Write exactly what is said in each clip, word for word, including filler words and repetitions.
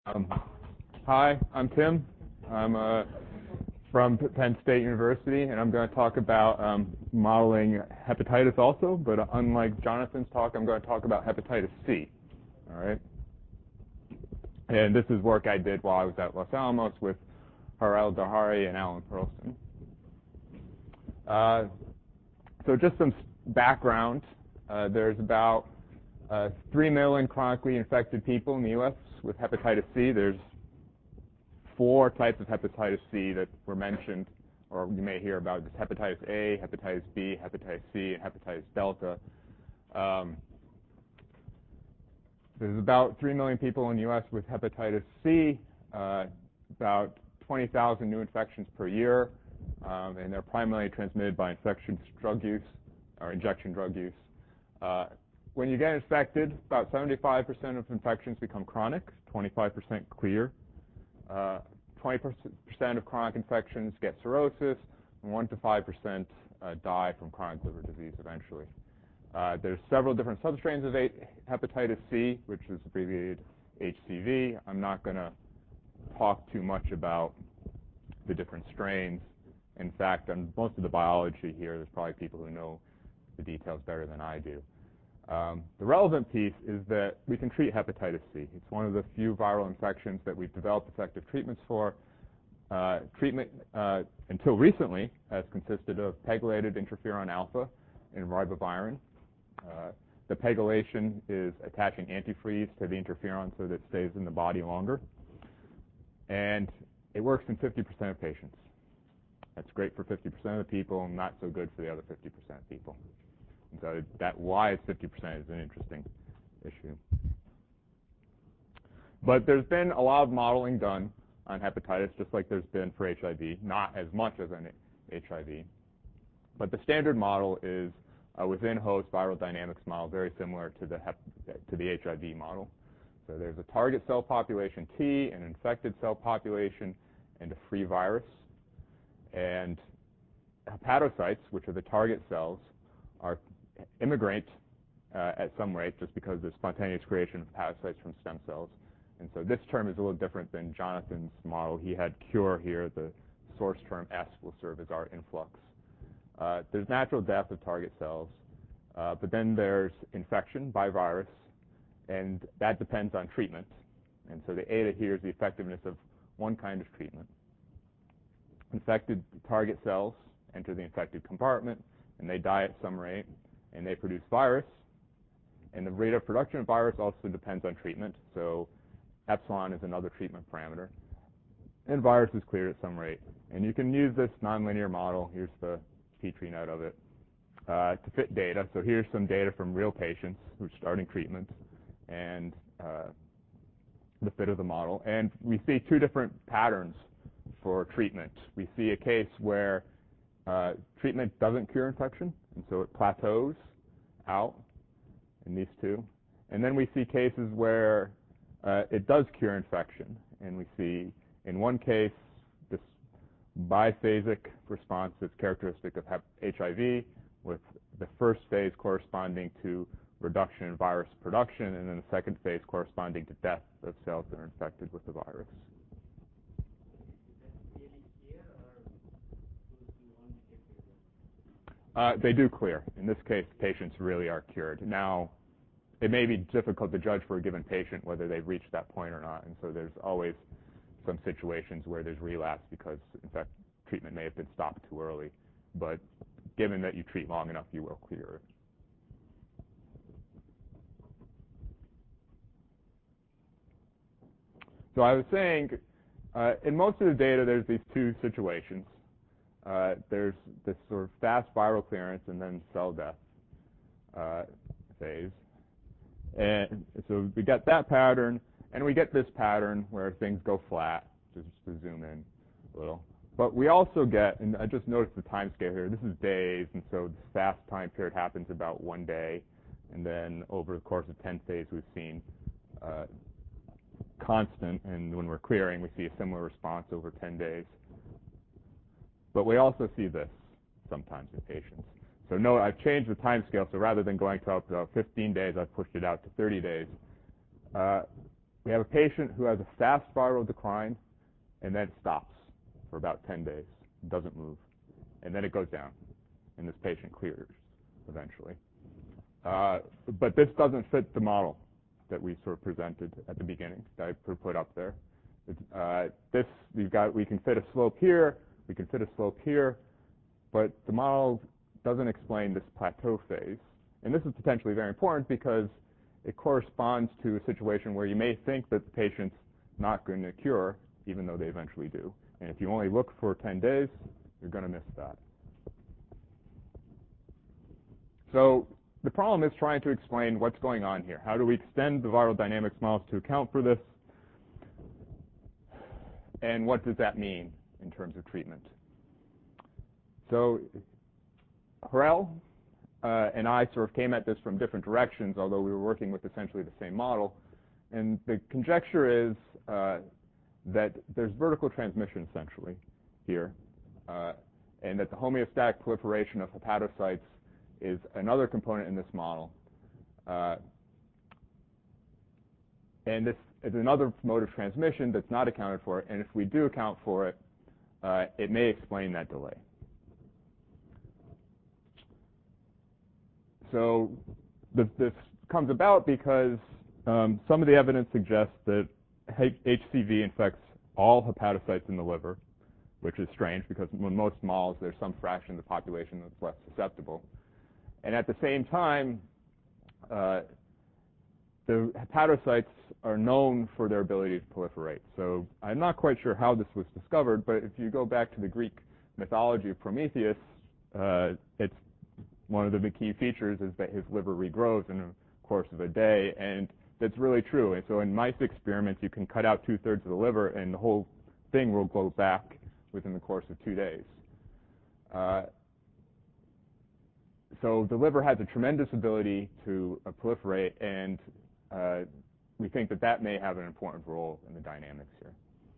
Um, hi, I'm Tim. I'm uh, from Penn State University, and I'm going to talk about um, modeling hepatitis also, but unlike Jonathan's talk, I'm going to talk about hepatitis C. All right? And this is work I did while I was at Los Alamos with Harel Dahari and Alan Perlson. Uh, so just some background. Uh, there's about uh, three million chronically infected people in the U S with hepatitis C. There's four types of hepatitis C that were mentioned, or you may hear about. There's hepatitis A, hepatitis B, hepatitis C, and hepatitis delta. Um, there's about three million people in the U S with hepatitis C, uh, about twenty thousand new infections per year, um, and they're primarily transmitted by infectious drug use or injection drug use. Uh, when you get infected, about seventy-five percent of infections become chronic, twenty-five percent clear. Uh, twenty percent of chronic infections get cirrhosis, and one to five percent uh, die from chronic liver disease eventually. Uh, there's several different substrains of hepatitis C, which is abbreviated H C V. I'm not going to talk too much about the different strains. In fact, on most of the biology here, there's probably people who know the details better than I do. Um, the relevant piece is that we can treat hepatitis C. It's one of the few viral infections that we've developed effective treatments for. Uh, treatment, uh, until recently, has consisted of pegylated interferon alpha and ribavirin. Uh, the pegylation is attaching antifreeze to the interferon so that it stays in the body longer. And it works in fifty percent of patients. That's great for fifty percent of the people, and not so good for the other fifty percent of people. And so that why it's fifty percent is an interesting issue. But there's been a lot of modeling done on hepatitis, just like there's been for H I V, not as much as an H I V. But the standard model is a within-host viral dynamics model, very similar to the, hep to the H I V model. So there's a target cell population T, an infected cell population, and a free virus. And hepatocytes, which are the target cells, are immigrate uh, at some rate just because there's spontaneous creation of hepatocytes from stem cells. And so this term is a little different than Jonathan's model. He had cure here. The source term S will serve as our influx. Uh, there's natural death of target cells, uh, but then there's infection by virus, and that depends on treatment. And so the eta here is the effectiveness of one kind of treatment. Infected target cells enter the infected compartment, and they die at some rate, and they produce virus. And the rate of production of virus also depends on treatment. So epsilon is another treatment parameter. And virus is cleared at some rate. And you can use this nonlinear model. Here's the Petri net of it uh, to fit data. So here's some data from real patients who are starting treatment and uh, the fit of the model. And we see two different patterns for treatment. We see a case where uh, treatment doesn't cure infection, and so it plateaus out in these two. And then we see cases where uh, it does cure infection, and we see in one case this biphasic response that's characteristic of H I V, with the first phase corresponding to reduction in virus production, and then the second phase corresponding to death of cells that are infected with the virus. Uh, they do clear. In this case, patients really are cured. Now, it may be difficult to judge for a given patient whether they've reached that point or not, and so there's always some situations where there's relapse because, in fact, treatment may have been stopped too early. But given that you treat long enough, you will clear it. So I was saying, uh, in most of the data, there's these two situations. Uh, there's this sort of fast viral clearance and then cell death uh, phase. And so we get that pattern, and we get this pattern where things go flat, just to zoom in a little. But we also get, and I just noticed the time scale here, this is days, and so the fast time period happens about one day. And then over the course of ten days, we've seen uh, constant, and when we're clearing, we see a similar response over ten days. But we also see this sometimes in patients. So no, I've changed the time scale, so rather than going to up to fifteen days, I've pushed it out to thirty days. Uh, we have a patient who has a fast viral decline, and then it stops for about ten days. It doesn't move. And then it goes down, and this patient clears eventually. Uh, but this doesn't fit the model that we sort of presented at the beginning that I put up there. It's, uh, this, we've got, we can fit a slope here, we can fit a slope here, but the model doesn't explain this plateau phase. And this is potentially very important because it corresponds to a situation where you may think that the patient's not going to cure, even though they eventually do. And if you only look for ten days, you're going to miss that. So the problem is trying to explain what's going on here. How do we extend the viral dynamics models to account for this? And what does that mean in terms of treatment? So Harel uh, and I sort of came at this from different directions, although we were working with essentially the same model. And the conjecture is uh, that there's vertical transmission essentially here, uh, and that the homeostatic proliferation of hepatocytes is another component in this model. Uh, and this is another mode of transmission that's not accounted for, and if we do account for it, uh, it may explain that delay. So this, this comes about because um, some of the evidence suggests that H C V infects all hepatocytes in the liver, which is strange because in most models there's some fraction of the population that's less susceptible. And at the same time, uh, the hepatocytes are known for their ability to proliferate. So I'm not quite sure how this was discovered, but if you go back to the Greek mythology of Prometheus, uh, it's one of the key features is that his liver regrows in the course of a day, and that's really true. And so in mice experiments, you can cut out two-thirds of the liver, and the whole thing will go back within the course of two days. Uh, so the liver has a tremendous ability to uh, proliferate, and uh, we think that that may have an important role in the dynamics here.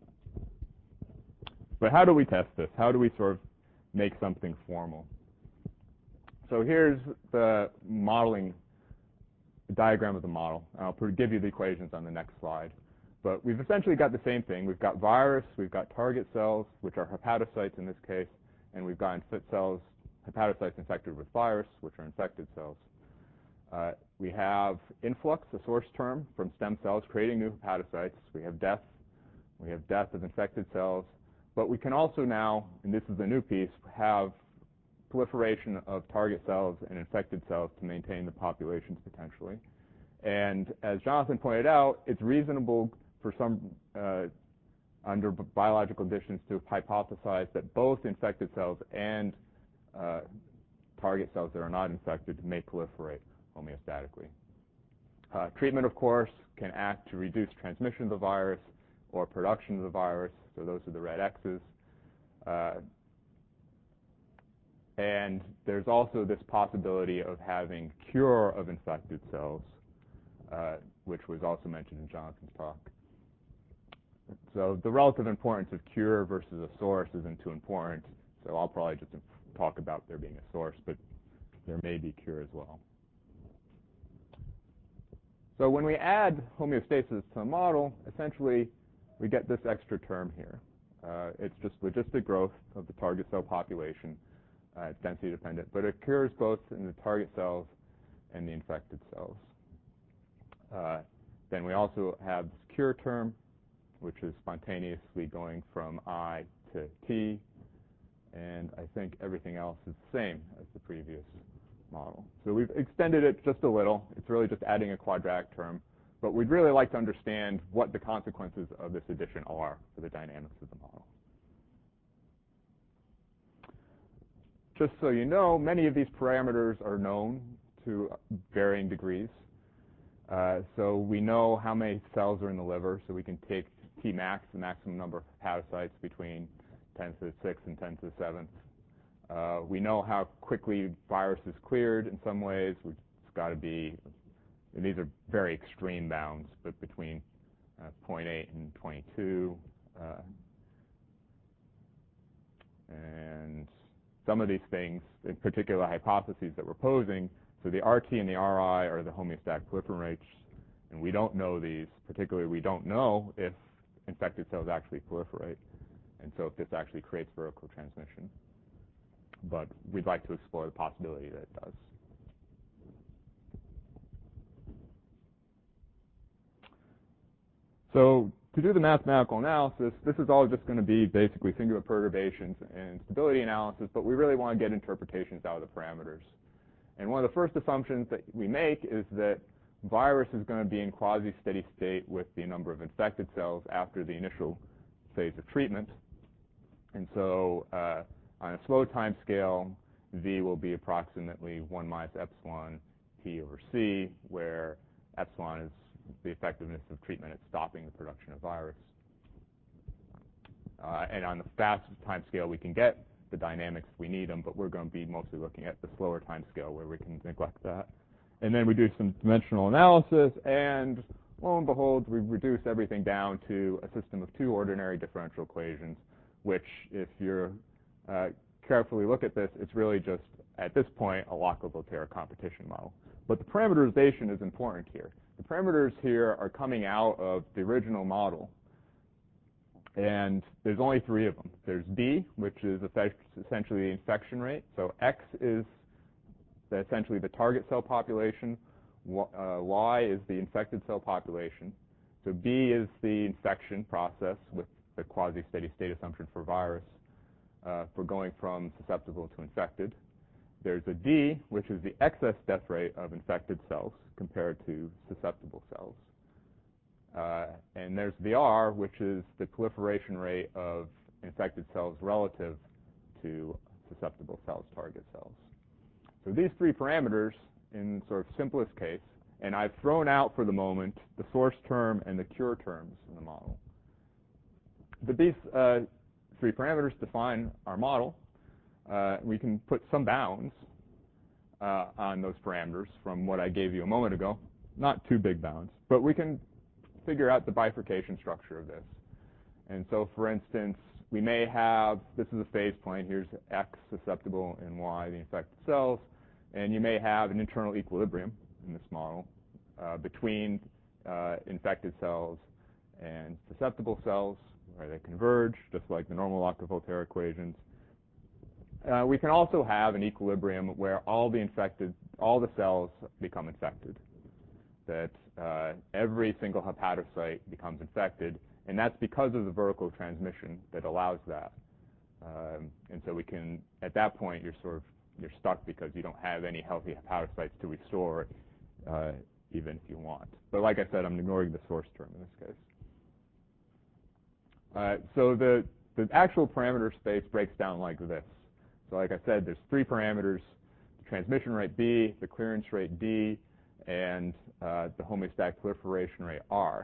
But how do we test this? How do we sort of make something formal? So here's the modeling the diagram of the model. I'll give you the equations on the next slide. But we've essentially got the same thing. We've got virus, we've got target cells, which are hepatocytes in this case, and we've got infect cells, hepatocytes infected with virus, which are infected cells. Uh, we have influx, a source term from stem cells creating new hepatocytes. We have death. We have death of infected cells. But we can also now, and this is the new piece, have proliferation of target cells and infected cells to maintain the populations potentially. And as Jonathan pointed out, it's reasonable for some, uh, under biological conditions, to hypothesize that both infected cells and uh, target cells that are not infected may proliferate homeostatically. Uh, treatment, of course, can act to reduce transmission of the virus or production of the virus, so those are the red X's. Uh, And there's also this possibility of having cure of infected cells, uh, which was also mentioned in Jonathan's talk. So the relative importance of cure versus a source isn't too important, so I'll probably just talk about there being a source, but there may be cure as well. So when we add homeostasis to the model, essentially we get this extra term here. Uh, it's just logistic growth of the target cell population. Uh, it's density dependent, but it occurs both in the target cells and the infected cells. Uh, then we also have this cure term, which is spontaneously going from I to T, and I think everything else is the same as the previous model. So we've extended it just a little. It's really just adding a quadratic term, but we'd really like to understand what the consequences of this addition are for the dynamics of the model. Just so you know, many of these parameters are known to varying degrees. Uh, so we know how many cells are in the liver, so we can take T max, the maximum number of hepatocytes, between ten to the sixth and ten to the seventh. Uh, we know how quickly virus is cleared in some ways. It's got to be, and these are very extreme bounds, but between uh, zero point eight and twenty-two. Uh, and some of these things, in particular hypotheses that we're posing, so the R T and the R I are the homeostatic proliferation rates, And we don't know these. Particularly, we don't know if infected cells actually proliferate, and so if this actually creates vertical transmission. But we'd like to explore the possibility that it does. So to do the mathematical analysis, this is all just going to be basically singular perturbations and stability analysis, but we really want to get interpretations out of the parameters. And one of the first assumptions that we make is that virus is going to be in quasi-steady state with the number of infected cells after the initial phase of treatment. And so uh, on a slow time scale, V will be approximately one minus epsilon T over C, where epsilon is the effectiveness of treatment at stopping the production of virus. Uh, and on the fast time scale, we can get the dynamics if we need them, but we're going to be mostly looking at the slower time scale where we can neglect that. And then we do some dimensional analysis, and lo and behold, we reduce everything down to a system of two ordinary differential equations, which, if you uh, carefully look at this, it's really just, at this point, a Lockwood-Volterra competition model. But the parameterization is important here. The parameters here are coming out of the original model, and there's only three of them. There's D, which is essentially the infection rate. So X is the, essentially the target cell population. Uh, y is the infected cell population. So B is the infection process with the quasi-steady state assumption for virus uh, for going from susceptible to infected. There's a D, which is the excess death rate of infected cells compared to susceptible cells. Uh, and there's the R, which is the proliferation rate of infected cells relative to susceptible cells, target cells. So these three parameters in sort of simplest case, and I've thrown out for the moment the source term and the cure terms in the model. But these uh, three parameters define our model. Uh, we can put some bounds uh, on those parameters from what I gave you a moment ago. Not too big bounds, but we can figure out the bifurcation structure of this. And so, for instance, we may have, this is a phase plane, here's X susceptible and Y the infected cells, and you may have an internal equilibrium in this model uh, between uh, infected cells and susceptible cells, where they converge, just like the normal Lockwood-Volterra equations. Uh, we can also have an equilibrium where all the infected, all the cells become infected, that uh, every single hepatocyte becomes infected, and that's because of the vertical transmission that allows that. Um, and so we can, at that point, you're sort of you're stuck because you don't have any healthy hepatocytes to restore, uh, even if you want. But like I said, I'm ignoring the source term in this case. Uh, so the the actual parameter space breaks down like this. So like I said, there's three parameters: the transmission rate B, the clearance rate D, and uh, the homeostatic proliferation rate R.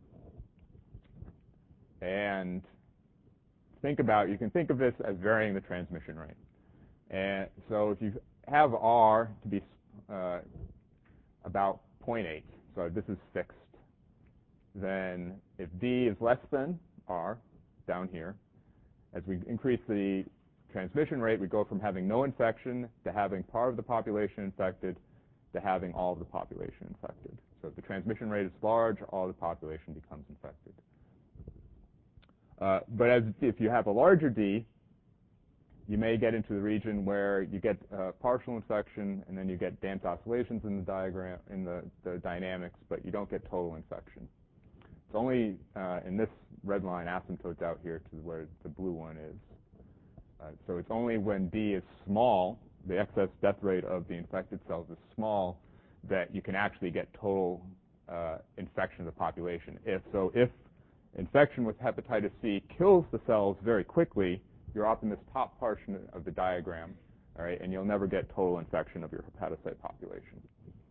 And think about, you can think of this as varying the transmission rate. And so if you have R to be uh, about zero point eight, so this is fixed, then if D is less than R, down here, as we increase the transmission rate, we go from having no infection to having part of the population infected to having all of the population infected. So if the transmission rate is large, all the population becomes infected. Uh, but as if you have a larger D, you may get into the region where you get uh, partial infection, and then you get damped oscillations in the diagram, in the, the dynamics, but you don't get total infection. It's only uh, in this red line asymptotes out here to where the blue one is. Uh, so it's only when D is small, the excess death rate of the infected cells is small, that you can actually get total uh, infection of the population. If so, if infection with hepatitis C kills the cells very quickly, you're up in this top portion of the diagram, all right, and you'll never get total infection of your hepatocyte population.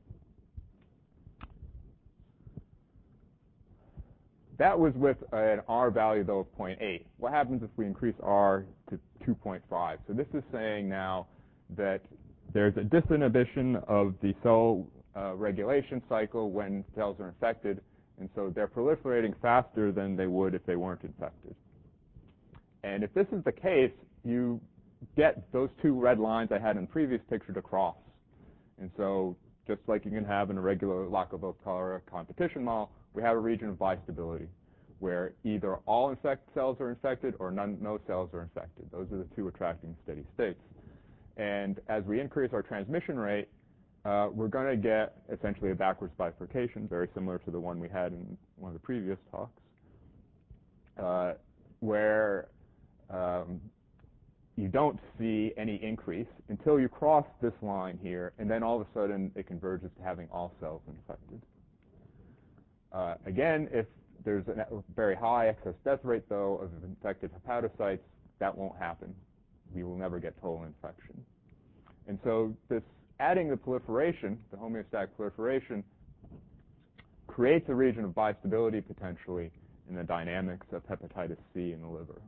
That was with an R value, though, of zero point eight. What happens if we increase R to two point five? So this is saying now that there's a disinhibition of the cell uh, regulation cycle when cells are infected, and so they're proliferating faster than they would if they weren't infected. And if this is the case, you get those two red lines I had in the previous picture to cross. And so just like you can have in a regular Lacovoclara competition model, we have a region of bistability where either all infect cells are infected or none, no cells are infected. Those are the two attracting steady states. And as we increase our transmission rate, uh, we're going to get essentially a backwards bifurcation, very similar to the one we had in one of the previous talks, uh, where um, you don't see any increase until you cross this line here, and then all of a sudden it converges to having all cells infected. Uh, again, if there's a very high excess death rate, though, of infected hepatocytes, that won't happen. We will never get total infection. And so this adding the proliferation, the homeostatic proliferation, creates a region of bistability potentially in the dynamics of hepatitis C in the liver.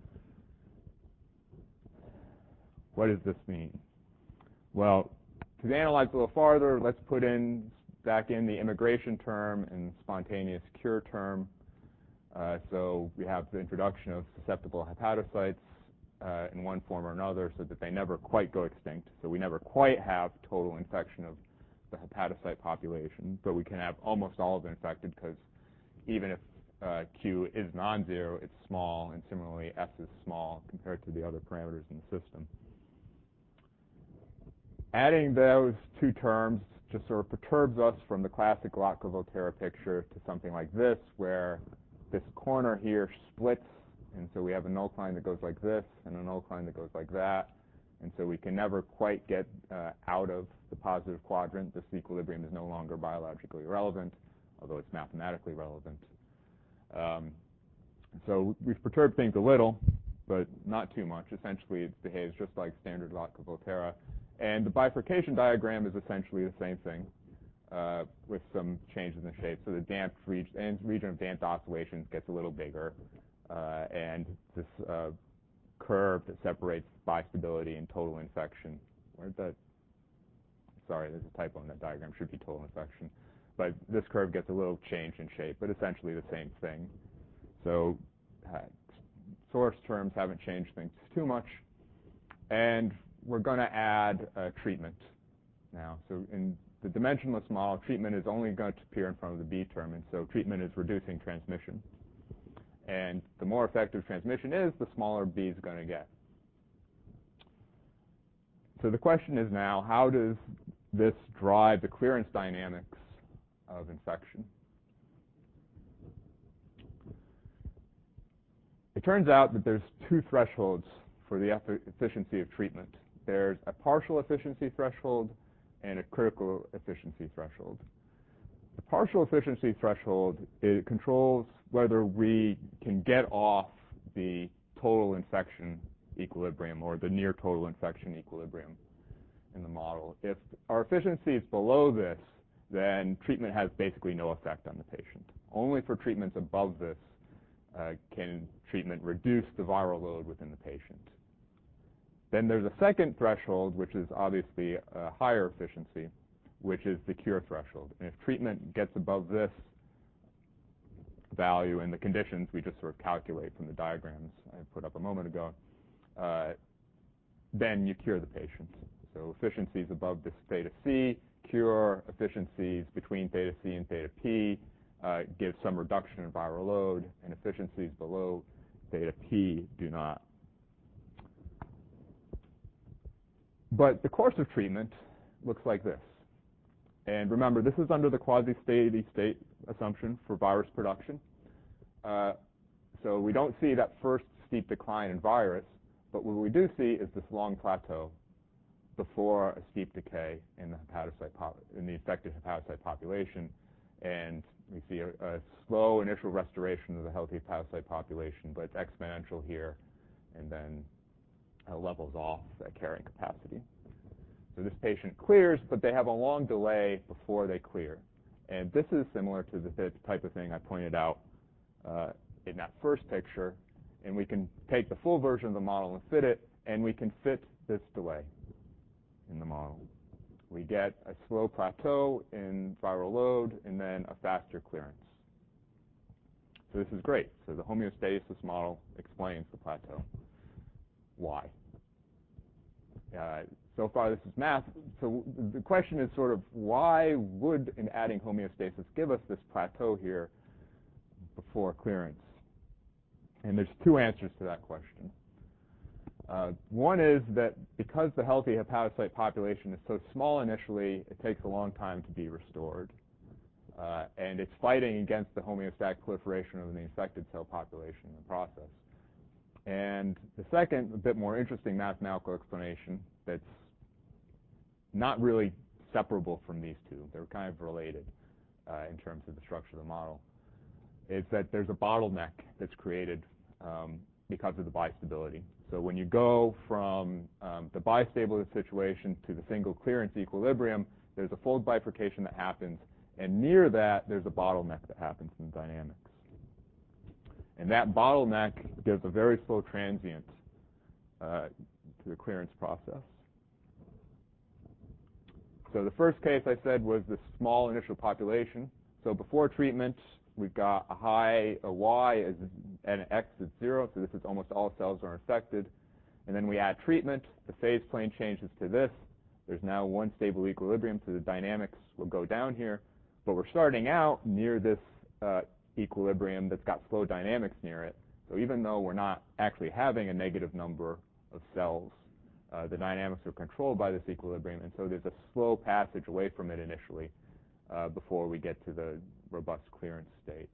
What does this mean? Well, to analyze a little farther, let's put in back in the immigration term and spontaneous cure term. Uh, so we have the introduction of susceptible hepatocytes uh, in one form or another so that they never quite go extinct. So we never quite have total infection of the hepatocyte population, but we can have almost all of it infected because even if uh, Q is non-zero, it's small, and similarly S is small compared to the other parameters in the system. Adding those two terms just sort of perturbs us from the classic Lacovoclara picture to something like this, where this corner here splits, and so we have a null line that goes like this and a null line that goes like that, and so we can never quite get uh, out of the positive quadrant. This equilibrium is no longer biologically relevant, although it's mathematically relevant. Um, so we've perturbed things a little, but not too much. Essentially, it behaves just like standard Lacovoclara. And the bifurcation diagram is essentially the same thing uh, with some changes in shape. So the damped region, region of damped oscillations gets a little bigger, uh, and this uh, curve that separates bistability and total infection. Where'd that? Sorry, there's a typo in that diagram. Should be total infection, but this curve gets a little change in shape, but essentially the same thing. So uh, source terms haven't changed things too much, and we're going to add a treatment now. So in the dimensionless model, treatment is only going to appear in front of the B term, and so treatment is reducing transmission. And the more effective transmission is, the smaller B is going to get. So the question is now, how does this drive the clearance dynamics of infection? It turns out that there's two thresholds for the efficiency of treatment. There's a partial efficiency threshold and a critical efficiency threshold. The partial efficiency threshold, it controls whether we can get off the total infection equilibrium or the near total infection equilibrium in the model. If our efficiency is below this, then treatment has basically no effect on the patient. Only for treatments above this uh, can treatment reduce the viral load within the patient. Then there's a second threshold, which is obviously a higher efficiency, which is the cure threshold. And if treatment gets above this value and the conditions we just sort of calculate from the diagrams I put up a moment ago, uh, then you cure the patient. So efficiencies above this theta C cure, efficiencies between theta C and theta P uh, give some reduction in viral load, and efficiencies below theta P do not. But the course of treatment looks like this. And remember, this is under the quasi-steady state assumption for virus production. Uh, so we don't see that first steep decline in virus, but what we do see is this long plateau before a steep decay in the hepatocyte pop in the infected hepatocyte population, and we see a, a slow initial restoration of the healthy hepatocyte population, but it's exponential here, and then uh, levels off at carrying capacity. So this patient clears, but they have a long delay before they clear, and this is similar to the type of thing I pointed out uh, in that first picture, and we can take the full version of the model and fit it, and we can fit this delay in the model. We get a slow plateau in viral load and then a faster clearance. So this is great. So the homeostasis model explains the plateau. Why? Uh, so far this is math. So the question is sort of why would an adding homeostasis give us this plateau here before clearance? And there's two answers to that question. Uh, one is that because the healthy hepatocyte population is so small initially, it takes a long time to be restored. Uh, and it's fighting against the homeostatic proliferation of the infected cell population in the process. And the second, a bit more interesting mathematical explanation that's not really separable from these two, they're kind of related uh, in terms of the structure of the model, is that there's a bottleneck that's created um, because of the bistability. So when you go from um, the bistable situation to the single clearance equilibrium, there's a fold bifurcation that happens, and near that, there's a bottleneck that happens in dynamics. And that bottleneck gives a very slow transient uh, to the clearance process. So the first case I said was the small initial population. So before treatment, we've got a high, a Y as, and an X at zero, so this is almost all cells are infected. And then we add treatment, the phase plane changes to this. There's now one stable equilibrium, so the dynamics will go down here. But we're starting out near this uh, equilibrium that's got slow dynamics near it. So even though we're not actually having a negative number of cells, uh, the dynamics are controlled by this equilibrium, and so there's a slow passage away from it initially uh, before we get to the robust clearance state.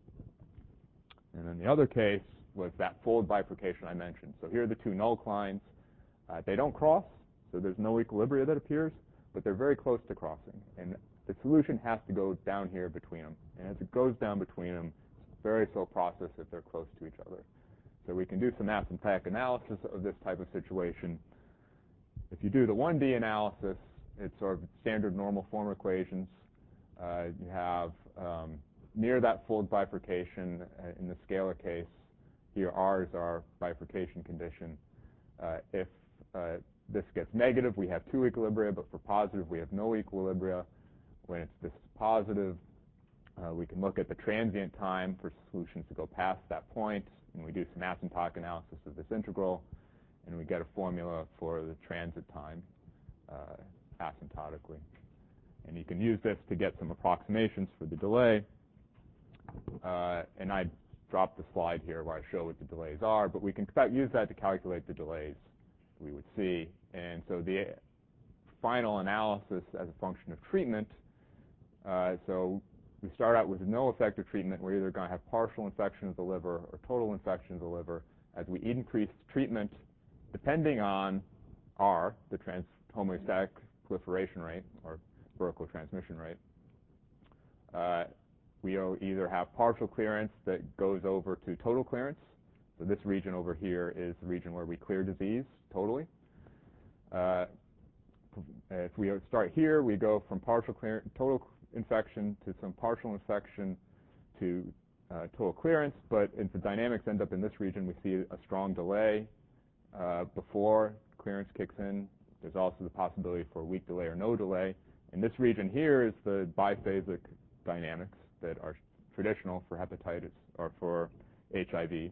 And then the other case was that fold bifurcation I mentioned. So here are the two null lines. Uh, they don't cross, so there's no equilibria that appears, but they're very close to crossing. And the solution has to go down here between them. And as it goes down between them, it's a very slow process if they're close to each other. So we can do some asymptotic analysis of this type of situation. If you do the one D analysis, it's sort of standard normal form equations. Uh, you have um, near that fold bifurcation uh, in the scalar case, here R is our bifurcation condition. Uh, if uh, this gets negative, we have two equilibria, but for positive, we have no equilibria. When it's this positive, uh, we can look at the transient time for solutions to go past that point, and we do some asymptotic analysis of this integral, and we get a formula for the transit time uh, asymptotically. And you can use this to get some approximations for the delay. Uh, and I dropped the slide here where I show what the delays are, but we can use that to calculate the delays we would see. And so the final analysis as a function of treatment, uh, so we start out with no effective treatment. We're either going to have partial infection of the liver or total infection of the liver. As we increase treatment, depending on R, the trans homeostatic proliferation rate or vertical transmission rate, uh, we either have partial clearance that goes over to total clearance. So this region over here is the region where we clear disease totally. Uh, if we start here, we go from partial clearance, total infection to some partial infection to uh, total clearance. But if the dynamics end up in this region, we see a strong delay uh, before clearance kicks in. There's also the possibility for a weak delay or no delay. And this region here is the biphasic dynamics that are traditional for hepatitis or for H I V.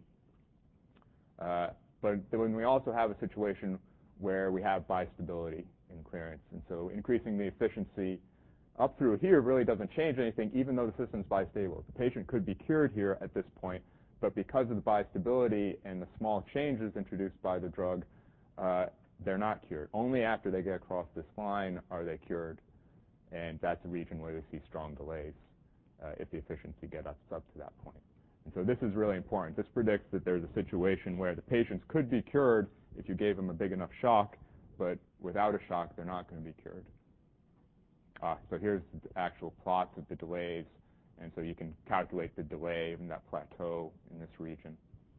Uh, but when we also have a situation where we have bistability in clearance. And so increasing the efficiency up through here really doesn't change anything, even though the system's bistable. The patient could be cured here at this point, but because of the bistability and the small changes introduced by the drug, uh, they're not cured. Only after they get across this line are they cured, and that's a region where they see strong delays uh, if the efficiency gets up, up to that point. And so this is really important. This predicts that there's a situation where the patients could be cured if you gave them a big enough shock, but without a shock, they're not going to be cured. Uh, so here's the actual plots of the delays, and so you can calculate the delay in that plateau in this region.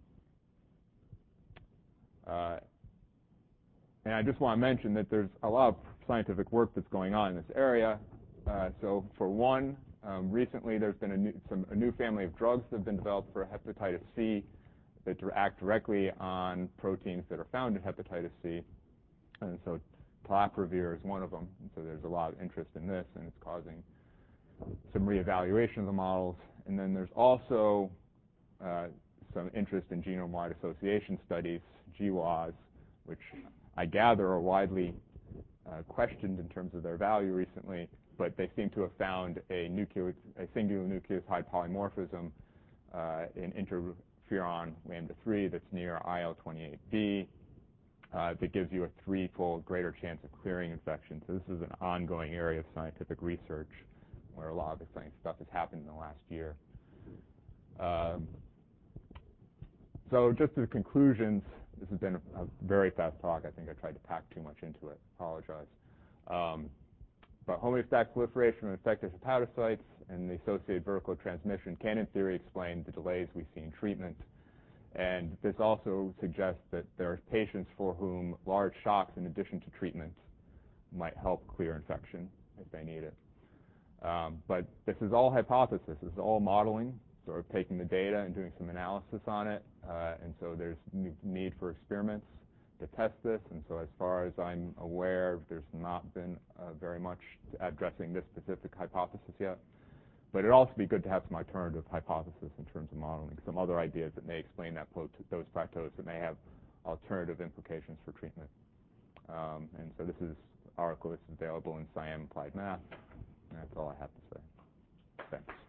Uh, and I just want to mention that there's a lot of scientific work that's going on in this area. Uh, so for one, um, recently there's been a new, some, a new family of drugs that have been developed for hepatitis C that act directly on proteins that are found in hepatitis C. And so telaprevir is one of them. And so there's a lot of interest in this, and it's causing some reevaluation of the models. And then there's also uh, some interest in genome-wide association studies, G W A S, which I gather are widely uh, questioned in terms of their value recently, but they seem to have found a, nucleus, a singular nucleoside polymorphism uh, in interferon lambda three that's near I L twenty-eight B uh, that gives you a threefold greater chance of clearing infection. So this is an ongoing area of scientific research where a lot of exciting stuff has happened in the last year. Um, so just as conclusions, this has been a, a very fast talk. I think I tried to pack too much into it. Apologize. Um, but homeostatic proliferation of infected hepatocytes and the associated vertical transmission can, in theory, explain the delays we see in treatment. And this also suggests that there are patients for whom large shocks in addition to treatment might help clear infection if they need it. Um, but this is all hypothesis. This is all modeling, sort of taking the data and doing some analysis on it. Uh, and so there's need for experiments to test this. And so as far as I'm aware, there's not been uh, very much addressing this specific hypothesis yet. But it'd also be good to have some alternative hypothesis in terms of modeling, some other ideas that may explain that those plateaus that may have alternative implications for treatment. Um, and so this is article. This is available in SciAm Applied Math. And that's all I have to say. Thanks.